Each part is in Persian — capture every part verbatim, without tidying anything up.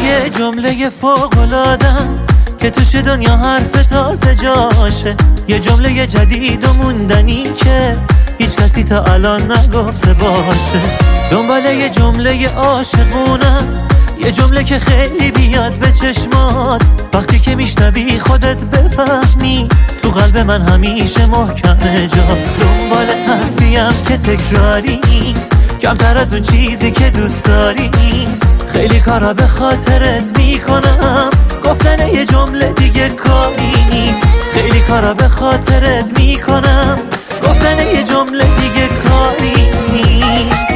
یه جمله فوق‌العاده‌ام که توش دنیا حرف تازه جاشه، یه جمله جدید و موندنی که هیچ کسی تا الان نگفته باشه. دنبال یه جمله عاشقونم، یه جمله که خیلی بیاد به چشمات، وقتی که میشنوی خودت بفهمی تو قلب من همیشه محکمه جا. دنبال حرفیم که تکراری نیست، کمتر از اون چیزی که دوست داری نیست. خیلی کارا به خاطرت میکنم، گفتن یه جمله دیگه کاری نیست. خیلی کارا به خاطرت میکنم، گفتن یه جمله دیگه کاری نیست.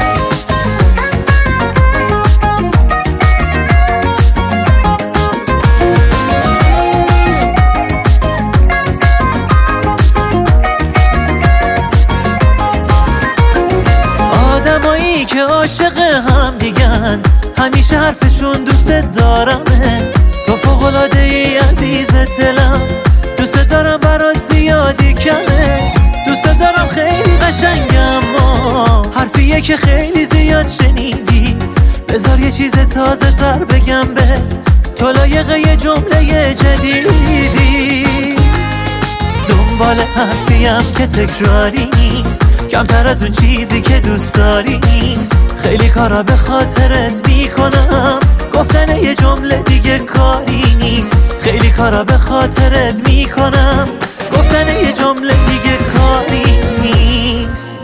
آدمایی که عاشق هم دیگن همیشه حرفشون دوست دارمه. تو فوق‌العاده ای عزیز دلم، دوست دارم برات زیادی کمه. دوست دارم خیلی قشنگم، اما حرفیه که خیلی زیاد شنیدی. بذار یه چیز تازه تر بگم بهت، تو لایق یه جمله جدیدی. دنبال حرفیم که تکراری نیست، کمتر از اون چیزی که دوست داری نیست. خیلی کارا به خاطرت میکنم، گفتن یه جمله دیگه کاری نیست. خیلی کارا به خاطرت میکنم، گفتن یه جمله دیگه کاری نیست.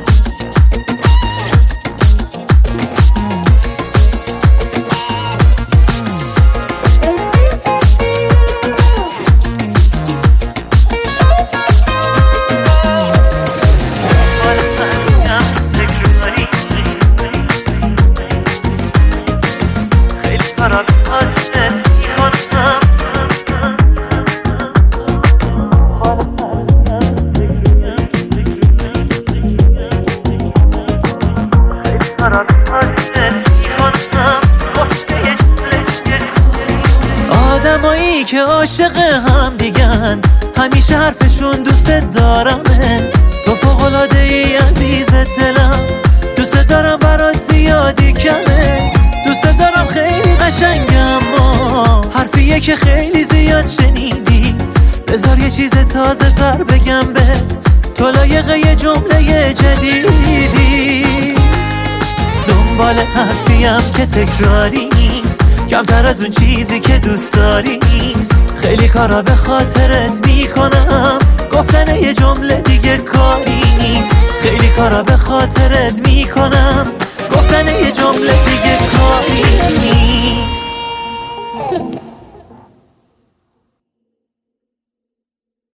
آدمایی که عاشق هم دیگن همیشه حرفشون دوست دارمه. تو فوق‌العاده ای عزیز دلم، دوست دارم برات زیادی کمه. دوست دارم خیلی قشنگم، اما حرفیه که خیلی زیاد شنیدی. بذار یه چیز تازه تر بگم بهت، تو لایق یه جمله جدیدی. دنبال حرفیم که تکراری نیست، کمتر از اون چیزی که دوست داری نیست. خیلی کارا به خاطرت میکنم، گفتن یه جمله دیگه کاری نیست. خیلی کارا به خاطرت میکنم، گفتن یه جمله دیگه کاری نیست.